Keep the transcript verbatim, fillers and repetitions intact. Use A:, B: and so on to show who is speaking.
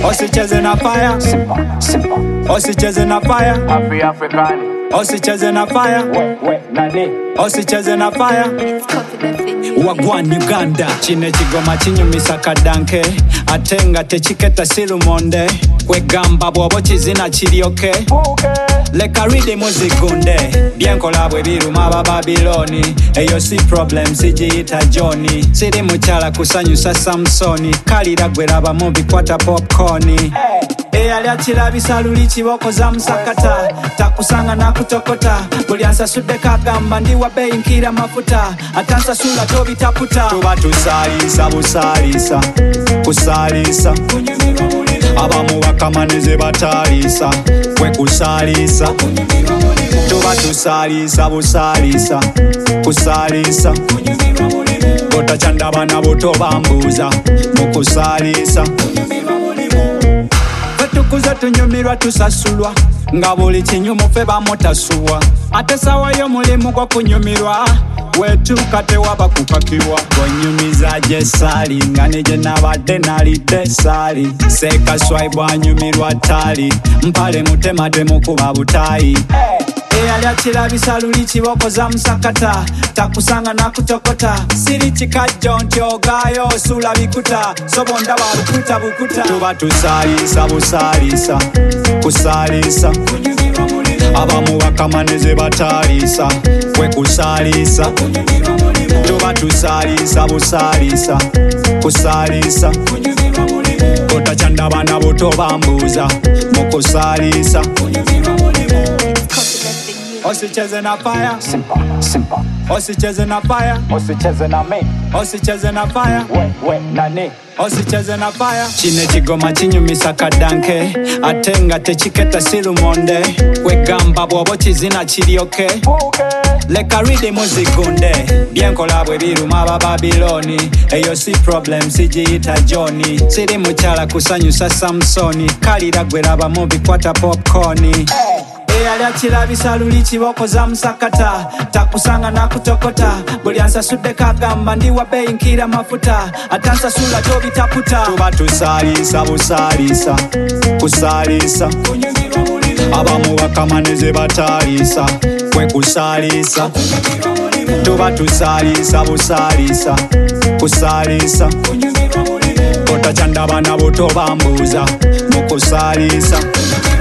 A: Usicheze na fire,
B: Simba, Simba,
A: usicheze na fire,
B: Afri African,
A: usicheze na fire,
B: we, we, nani,
A: usicheze na fire. Wagwan Uganda chine chigoma chinyumisa kadanke atenga techiketa silumonde kwegamba bwobo chizina chiryoke leka ride muzigunde byenkola bwe biruma aba Babiloni eyo si problem sijiyita Johnny siri mukyala kusanyusa Samsoni kalira gweraba mu bikwata popcorn eyali akirabisa luli kiboko za musakata takusanga nakutokota buli ansasudde kagamba ndi wa bei nkira mafuta atansasula tobitaputa tuba tusalisa busalisa kusalisa abamu bakamanize batalisa kwe kusalisa tuba tusalisa busalisa kusalisa otachandabana buto bambuza mukusalisa tukuze tunyumirwa tusasulwa nga buli kinyumu ffe bamutasuwa ate sawa y'omulimu gwo kunyumirwa wetuuka tewaba kukakirwa gonyumiza gye saali nga ne gye nabadde nalidde saali seeka swibe anyumirwa taali mpale mutematemu kuba butaayi eyali akirabisa luli kiboko za musakata takusanga nakutokota siri kikajjo nti ogaayo osula bikuta sobonda balukuta bukuta tuba tusalisa busalisa kusalisa abamu bakamanize batalisa kwe kusalisa tuba tusalisa busalisa kusalisa otachandabana buto bambuza mukusalisa usicheze na fire,
B: Simba, Simba,
A: usicheze na fire,
B: usicheze na me,
A: usicheze na fire,
B: we, we, nani,
A: usicheze na fire. Chine chigoma chinyumisa kadanke atenga techiketa silumonde kwegamba bwobo chizina chiryoke leka ride muzigunde byenkola bwe biruma aba Babiloni eyo si problem sijiyita Johnny siri mukyala kusanyusa Samsoni kalira gweraba mu bikwata popcorn eyali akirabisa luli kiboko za musakata takusanga nakutokota buli ansasudde kagamba ndi wa bei nkira mafuta atansasula tobitaputa tuba tusalisa busalisa kusalisa abamu bakamanize batalisa kwe kusalisa tuba tusalisa busalisa kusalisa otachandabana buto bambuza mukusalisa